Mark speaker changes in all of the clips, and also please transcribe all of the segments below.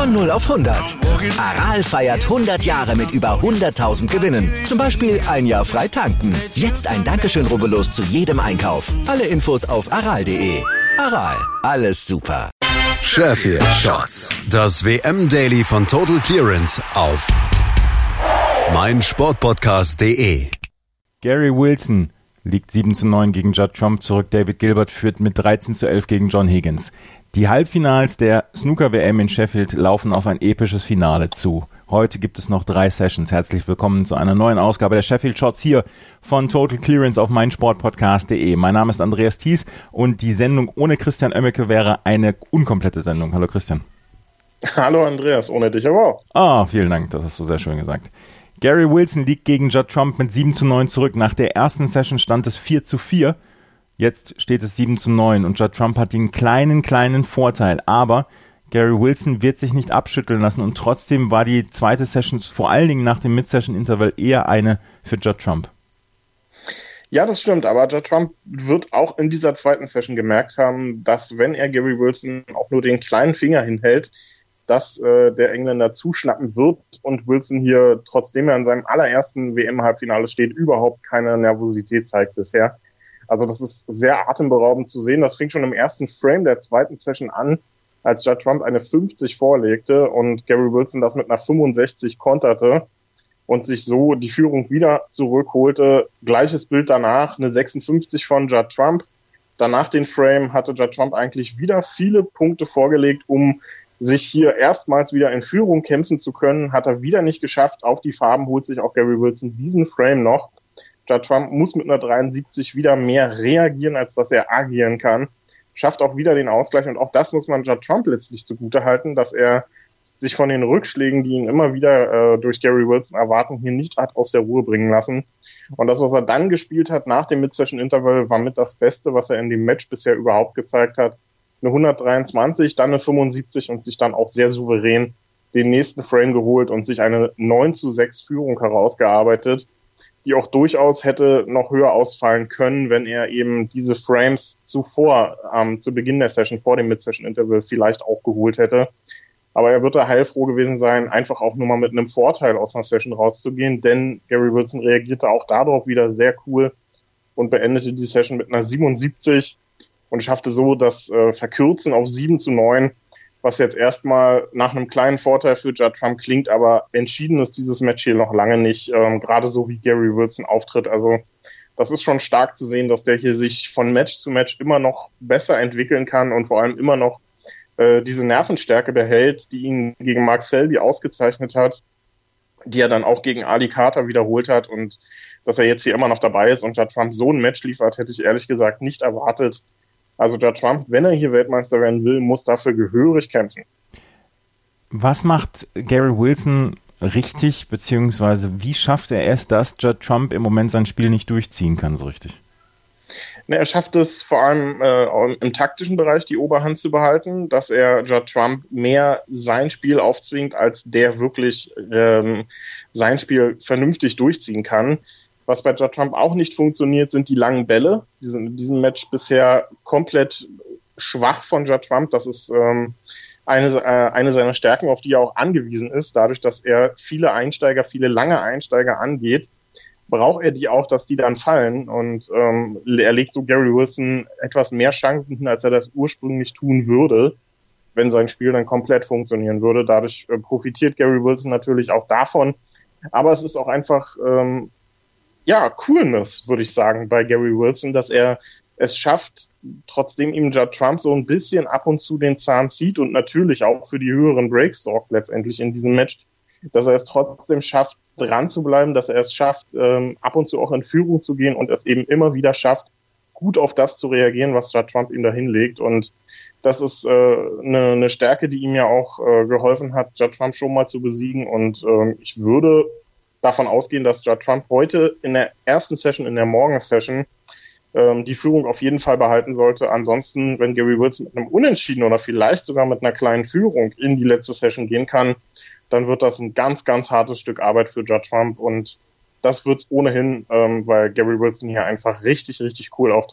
Speaker 1: Von 0 auf 100. Aral feiert 100 Jahre mit über 100.000 Gewinnen. Zum Beispiel ein Jahr frei tanken. Jetzt ein Dankeschön, rubbellos zu jedem Einkauf. Alle Infos auf aral.de. Aral, alles super.
Speaker 2: Sheffield Shots. Das WM-Daily von Total Clearance auf meinsportpodcast.de.
Speaker 3: Gary Wilson liegt 7:9 gegen Judd Trump zurück. David Gilbert führt mit 13:11 gegen John Higgins. Die Halbfinals der Snooker-WM in Sheffield laufen auf ein episches Finale zu. Heute gibt es noch 3 Sessions. Herzlich willkommen zu einer neuen Ausgabe der Sheffield Shots hier von Total Clearance auf meinsportpodcast.de. Mein Name ist Andreas Thies und die Sendung ohne Christian Oemmeke wäre eine unkomplette Sendung. Hallo Christian.
Speaker 4: Hallo Andreas, ohne dich aber auch.
Speaker 3: Vielen Dank, das hast du sehr schön gesagt. Gary Wilson liegt gegen Judd Trump mit 7:9 zurück. Nach der ersten Session stand es 4:4. Jetzt steht es 7:9 und Judd Trump hat den kleinen Vorteil. Aber Gary Wilson wird sich nicht abschütteln lassen und trotzdem war die zweite Session, vor allen Dingen nach dem Mid-Session-Interval, eher eine für Judd Trump.
Speaker 4: Ja, das stimmt, aber Judd Trump wird auch in dieser zweiten Session gemerkt haben, dass wenn er Gary Wilson auch nur den kleinen Finger hinhält, dass der Engländer zuschnappen wird und Wilson hier, trotzdem er in seinem allerersten WM-Halbfinale steht, überhaupt keine Nervosität zeigt bisher. Also das ist sehr atemberaubend zu sehen. Das fing schon im ersten Frame der zweiten Session an, als Judd Trump eine 50 vorlegte und Gary Wilson das mit einer 65 konterte und sich so die Führung wieder zurückholte. Gleiches Bild danach, eine 56 von Judd Trump. Danach den Frame hatte Judd Trump eigentlich wieder viele Punkte vorgelegt, um sich hier erstmals wieder in Führung kämpfen zu können, hat er wieder nicht geschafft. Auf die Farben holt sich auch Gary Wilson diesen Frame noch. Judd Trump muss mit einer 73 wieder mehr reagieren, als dass er agieren kann. Schafft auch wieder den Ausgleich und auch das muss man Judd Trump letztlich zugutehalten, dass er sich von den Rückschlägen, die ihn immer wieder durch Gary Wilson erwarten, hier nicht hat aus der Ruhe bringen lassen. Und das, was er dann gespielt hat nach dem Mid-Session-Interval, war mit das Beste, was er in dem Match bisher überhaupt gezeigt hat. Eine 123, dann eine 75 und sich dann auch sehr souverän den nächsten Frame geholt und sich eine 9:6 Führung herausgearbeitet, die auch durchaus hätte noch höher ausfallen können, wenn er eben diese Frames zuvor, zu Beginn der Session, vor dem Mid-Session-Interval vielleicht auch geholt hätte. Aber er wird da heilfroh gewesen sein, einfach auch nur mal mit einem Vorteil aus einer Session rauszugehen, denn Gary Wilson reagierte auch darauf wieder sehr cool und beendete die Session mit einer 77 und schaffte so das Verkürzen auf 7:9, was jetzt erstmal nach einem kleinen Vorteil für Judd Trump klingt, aber entschieden ist dieses Match hier noch lange nicht, gerade so wie Gary Wilson auftritt. Also das ist schon stark zu sehen, dass der hier sich von Match zu Match immer noch besser entwickeln kann und vor allem immer noch diese Nervenstärke behält, die ihn gegen Mark Selby ausgezeichnet hat, die er dann auch gegen Ali Carter wiederholt hat und dass er jetzt hier immer noch dabei ist und Judd Trump so ein Match liefert, hätte ich ehrlich gesagt nicht erwartet. Also Judd Trump, wenn er hier Weltmeister werden will, muss dafür gehörig kämpfen. Was macht
Speaker 3: Gary Wilson richtig, beziehungsweise wie schafft er es, dass Judd Trump im Moment sein Spiel nicht durchziehen kann so richtig?
Speaker 4: Er schafft es vor allem im taktischen Bereich die Oberhand zu behalten, dass er Judd Trump mehr sein Spiel aufzwingt, als der wirklich sein Spiel vernünftig durchziehen kann. Was bei Judd Trump auch nicht funktioniert, sind die langen Bälle. Die sind in diesem Match bisher komplett schwach von Judd Trump. Das ist eine seiner Stärken, auf die er auch angewiesen ist. Dadurch, dass er viele lange Einsteiger angeht, braucht er die auch, dass die dann fallen. Und er legt so Gary Wilson etwas mehr Chancen hin, als er das ursprünglich tun würde, wenn sein Spiel dann komplett funktionieren würde. Dadurch profitiert Gary Wilson natürlich auch davon. Aber es ist auch einfach Coolness, würde ich sagen, bei Gary Wilson, dass er es schafft, trotzdem ihm Judd Trump so ein bisschen ab und zu den Zahn zieht und natürlich auch für die höheren Breaks sorgt letztendlich in diesem Match, dass er es trotzdem schafft, dran zu bleiben, dass er es schafft, ab und zu auch in Führung zu gehen und es eben immer wieder schafft, gut auf das zu reagieren, was Judd Trump ihm da hinlegt. Und das ist eine Stärke, die ihm ja auch geholfen hat, Judd Trump schon mal zu besiegen. Und ich würde davon ausgehen, dass Judd Trump heute in der ersten Session, in der Morgen-Session, die Führung auf jeden Fall behalten sollte. Ansonsten, wenn Gary Wilson mit einem Unentschieden oder vielleicht sogar mit einer kleinen Führung in die letzte Session gehen kann, dann wird das ein ganz, ganz hartes Stück Arbeit für Judd Trump. Und das wird es ohnehin, weil Gary Wilson hier einfach richtig, richtig cool auftritt.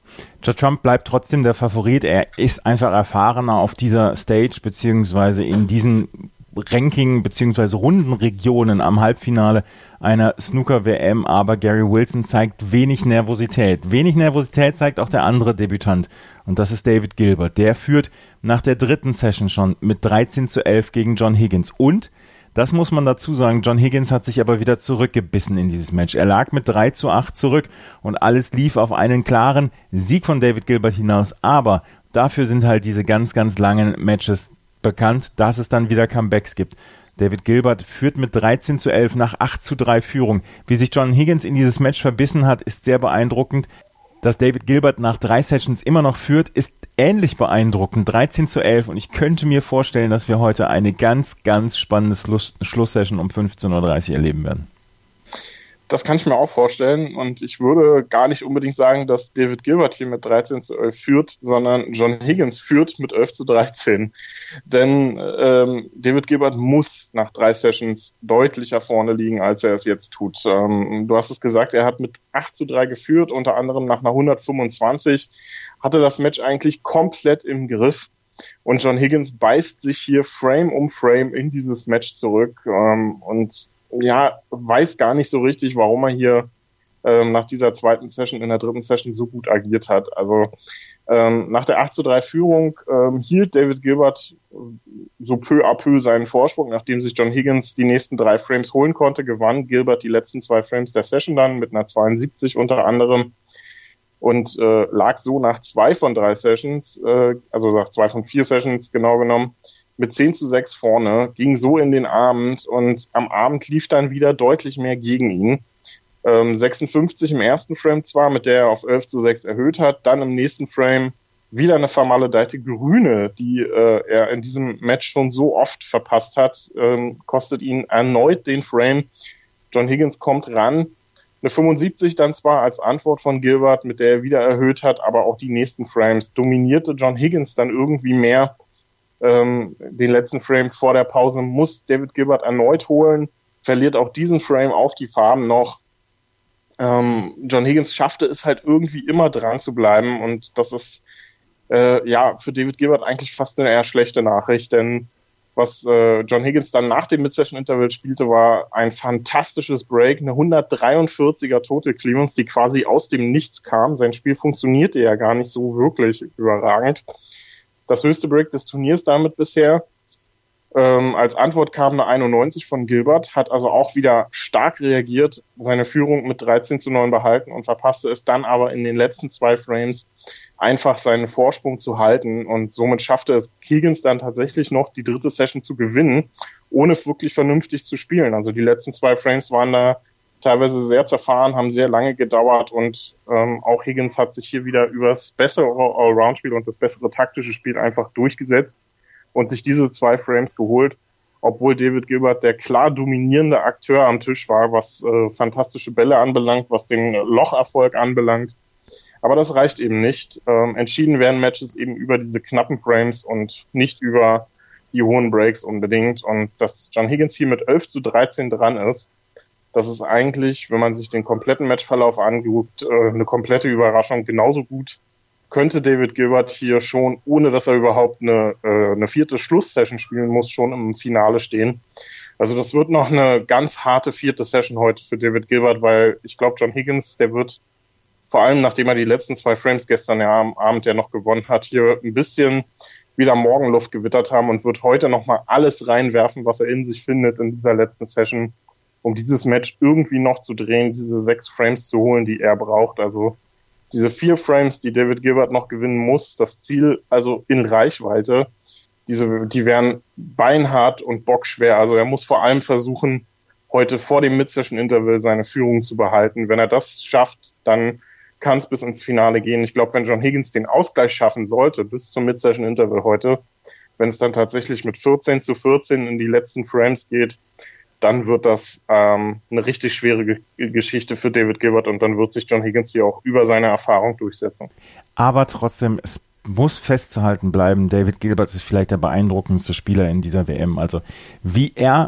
Speaker 3: Judd Trump bleibt trotzdem der Favorit. Er ist einfach erfahrener auf dieser Stage, beziehungsweise in diesen Ranking- beziehungsweise Rundenregionen am Halbfinale einer Snooker-WM, aber Gary Wilson zeigt wenig Nervosität. Wenig Nervosität zeigt auch der andere Debütant, und das ist David Gilbert. Der führt nach der dritten Session schon mit 13:11 gegen John Higgins. Und, das muss man dazu sagen, John Higgins hat sich aber wieder zurückgebissen in dieses Match. Er lag mit 3:8 zurück und alles lief auf einen klaren Sieg von David Gilbert hinaus. Aber dafür sind halt diese ganz, ganz langen Matches bekannt, dass es dann wieder Comebacks gibt. David Gilbert führt mit 13:11 nach 8:3 Führung. Wie sich John Higgins in dieses Match verbissen hat, ist sehr beeindruckend. Dass David Gilbert nach 3 Sessions immer noch führt, ist ähnlich beeindruckend. 13:11, und ich könnte mir vorstellen, dass wir heute eine ganz, ganz spannende Schlusssession um 15:30 Uhr erleben werden.
Speaker 4: Das kann ich mir auch vorstellen, und ich würde gar nicht unbedingt sagen, dass David Gilbert hier mit 13:11 führt, sondern John Higgins führt mit 11:13. Denn David Gilbert muss nach 3 Sessions deutlicher vorne liegen, als er es jetzt tut. Du hast es gesagt, er hat mit 8:3 geführt, unter anderem nach einer 125, hatte das Match eigentlich komplett im Griff. Und John Higgins beißt sich hier Frame um Frame in dieses Match zurück und weiß gar nicht so richtig, warum er hier nach dieser zweiten Session in der dritten Session so gut agiert hat. Also nach der 8:3 Führung hielt David Gilbert so peu à peu seinen Vorsprung, nachdem sich John Higgins die nächsten 3 Frames holen konnte, gewann Gilbert die letzten 2 Frames der Session dann mit einer 72 unter anderem und lag so nach 2 von 3 Sessions, also nach 2 von 4 Sessions genau genommen, mit 10:6 vorne, ging so in den Abend, und am Abend lief dann wieder deutlich mehr gegen ihn. 56 im ersten Frame zwar, mit der er auf 11:6 erhöht hat, dann im nächsten Frame wieder eine vermaledeite Grüne, die er in diesem Match schon so oft verpasst hat, kostet ihn erneut den Frame. John Higgins kommt ran, eine 75 dann zwar als Antwort von Gilbert, mit der er wieder erhöht hat, aber auch die nächsten Frames dominierte John Higgins dann irgendwie mehr. Den letzten Frame vor der Pause muss David Gilbert erneut holen, verliert auch diesen Frame auf die Farben noch. John Higgins schaffte es halt irgendwie immer dran zu bleiben, und das ist für David Gilbert eigentlich fast eine eher schlechte Nachricht, denn was John Higgins dann nach dem Mid-Session-Interval spielte, war ein fantastisches Break, eine 143er Total Clearance, die quasi aus dem Nichts kam. Sein Spiel funktionierte ja gar nicht so wirklich überragend. Das höchste Break des Turniers damit bisher. Als Antwort kam eine 91 von Gilbert, hat also auch wieder stark reagiert, seine Führung mit 13:9 behalten und verpasste es dann aber in den letzten 2 Frames einfach seinen Vorsprung zu halten, und somit schaffte es Higgins dann tatsächlich noch, die dritte Session zu gewinnen, ohne wirklich vernünftig zu spielen. Also die letzten 2 Frames waren da teilweise sehr zerfahren, haben sehr lange gedauert, und auch Higgins hat sich hier wieder über das bessere Allround-Spiel und das bessere taktische Spiel einfach durchgesetzt und sich diese 2 Frames geholt, obwohl David Gilbert der klar dominierende Akteur am Tisch war, was fantastische Bälle anbelangt, was den Locherfolg anbelangt. Aber das reicht eben nicht. Entschieden werden Matches eben über diese knappen Frames und nicht über die hohen Breaks unbedingt. Und dass John Higgins hier mit 11:13 dran ist, das ist eigentlich, wenn man sich den kompletten Matchverlauf anguckt, eine komplette Überraschung. Genauso gut könnte David Gilbert hier schon, ohne dass er überhaupt eine 4. Schlusssession spielen muss, schon im Finale stehen. Also das wird noch eine ganz harte 4. Session heute für David Gilbert, weil ich glaube, John Higgins, der wird vor allem, nachdem er die letzten 2 Frames gestern am Abend ja noch gewonnen hat, hier ein bisschen wieder Morgenluft gewittert haben und wird heute nochmal alles reinwerfen, was er in sich findet in dieser letzten Session, um dieses Match irgendwie noch zu drehen, diese 6 Frames zu holen, die er braucht. Also diese 4 Frames, die David Gilbert noch gewinnen muss, das Ziel also in Reichweite, die wären beinhart und bockschwer. Also er muss vor allem versuchen, heute vor dem Mid-Session-Interval seine Führung zu behalten. Wenn er das schafft, dann kann es bis ins Finale gehen. Ich glaube, wenn John Higgins den Ausgleich schaffen sollte bis zum Mid-Session-Interval heute, wenn es dann tatsächlich mit 14:14 in die letzten Frames geht, dann wird das eine richtig schwere Geschichte für David Gilbert, und dann wird sich John Higgins hier auch über seine Erfahrung durchsetzen.
Speaker 3: Aber trotzdem, es muss festzuhalten bleiben, David Gilbert ist vielleicht der beeindruckendste Spieler in dieser WM. Also wie er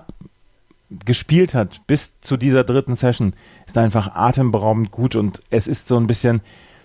Speaker 3: gespielt hat bis zu dieser dritten Session, ist einfach atemberaubend gut, und es ist so ein bisschen,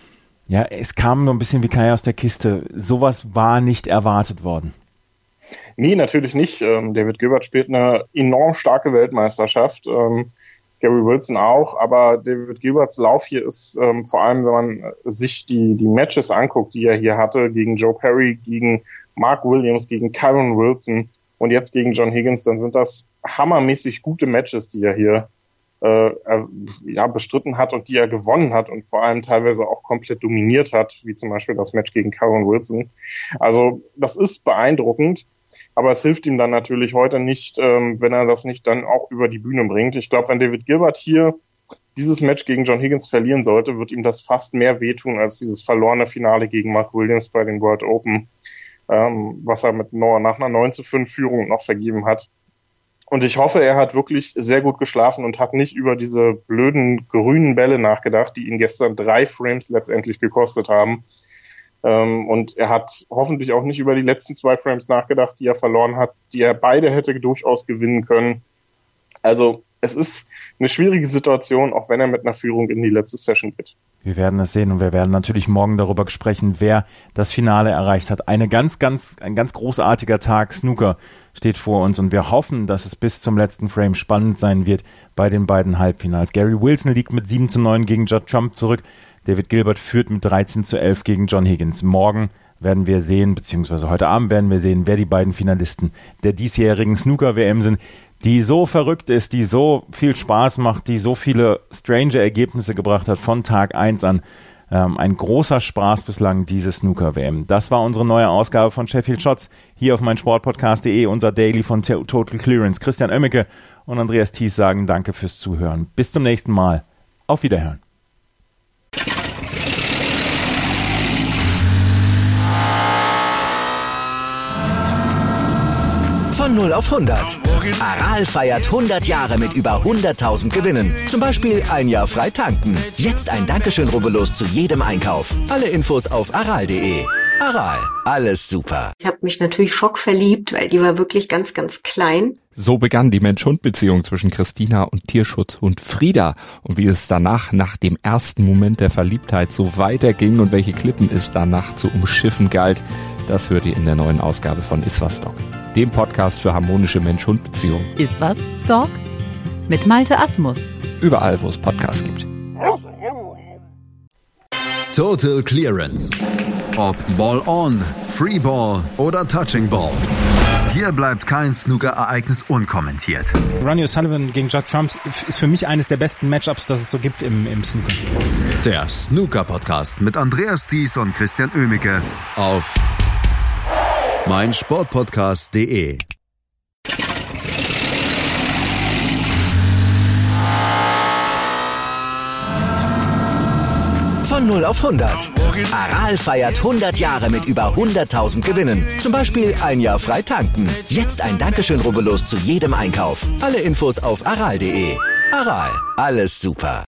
Speaker 3: Ja, es kam nur ein bisschen wie Kai aus der Kiste. Sowas war nicht erwartet worden.
Speaker 4: Nee, natürlich nicht. David Gilbert spielt eine enorm starke Weltmeisterschaft. Gary Wilson auch, aber David Gilberts Lauf hier ist vor allem, wenn man sich die Matches anguckt, die er hier hatte, gegen Joe Perry, gegen Mark Williams, gegen Kyron Wilson und jetzt gegen John Higgins, dann sind das hammermäßig gute Matches, die er hier bestritten hat und die er gewonnen hat und vor allem teilweise auch komplett dominiert hat, wie zum Beispiel das Match gegen Kyron Wilson. Also das ist beeindruckend, aber es hilft ihm dann natürlich heute nicht, wenn er das nicht dann auch über die Bühne bringt. Ich glaube, wenn David Gilbert hier dieses Match gegen John Higgins verlieren sollte, wird ihm das fast mehr wehtun als dieses verlorene Finale gegen Mark Williams bei den World Open, was er nach einer 9:5 Führung noch vergeben hat. Und ich hoffe, er hat wirklich sehr gut geschlafen und hat nicht über diese blöden grünen Bälle nachgedacht, die ihn gestern 3 Frames letztendlich gekostet haben. Und er hat hoffentlich auch nicht über die letzten 2 Frames nachgedacht, die er verloren hat, die er beide hätte durchaus gewinnen können. Also es ist eine schwierige Situation, auch wenn er mit einer Führung in die letzte Session geht.
Speaker 3: Wir werden es sehen und wir werden natürlich morgen darüber sprechen, wer das Finale erreicht hat. Ein ganz großartiger Tag Snooker steht vor uns und wir hoffen, dass es bis zum letzten Frame spannend sein wird bei den beiden Halbfinals. Gary Wilson liegt mit 7:9 gegen Judd Trump zurück. David Gilbert führt mit 13:11 gegen John Higgins. Morgen werden wir sehen, beziehungsweise heute Abend werden wir sehen, wer die beiden Finalisten der diesjährigen Snooker-WM sind, die so verrückt ist, die so viel Spaß macht, die so viele strange Ergebnisse gebracht hat von Tag 1 an. Ein großer Spaß bislang, diese Snooker-WM. Das war unsere neue Ausgabe von Sheffield Shots hier auf meinsportpodcast.de, unser Daily von Total Clearance. Christian Oemmeke und Andreas Thies sagen Danke fürs Zuhören. Bis zum nächsten Mal. Auf Wiederhören.
Speaker 1: Von 0 auf 100. Aral feiert 100 Jahre mit über 100.000 Gewinnen. Zum Beispiel ein Jahr frei tanken. Jetzt ein Dankeschön, rubbellos zu jedem Einkauf. Alle Infos auf aral.de. Aral, alles super.
Speaker 5: Ich habe mich natürlich schockverliebt, weil die war wirklich ganz, ganz klein.
Speaker 6: So begann die Mensch-Hund-Beziehung zwischen Christina und Tierschutzhund Frieda. Und wie es danach, nach dem ersten Moment der Verliebtheit, so weiterging und welche Klippen es danach zu umschiffen galt, das hört ihr in der neuen Ausgabe von Iswas Dog, dem Podcast für harmonische Mensch-Hund-Beziehungen.
Speaker 7: Iswas Dog mit Malte Asmus.
Speaker 6: Überall, wo es Podcasts gibt.
Speaker 2: Total Clearance. Ob Ball on, Free Ball oder Touching Ball. Hier bleibt kein Snooker-Ereignis unkommentiert.
Speaker 8: Ronnie O'Sullivan gegen Judd Trump ist für mich eines der besten Matchups, das es so gibt im Snooker.
Speaker 2: Der Snooker-Podcast mit Andreas Thies und Christian Oemmeke auf meinsportpodcast.de.
Speaker 1: Von 0 auf 100. Aral feiert 100 Jahre mit über 100.000 Gewinnen. Zum Beispiel ein Jahr frei tanken. Jetzt ein Dankeschön, rubbellos zu jedem Einkauf. Alle Infos auf aral.de. Aral, alles super.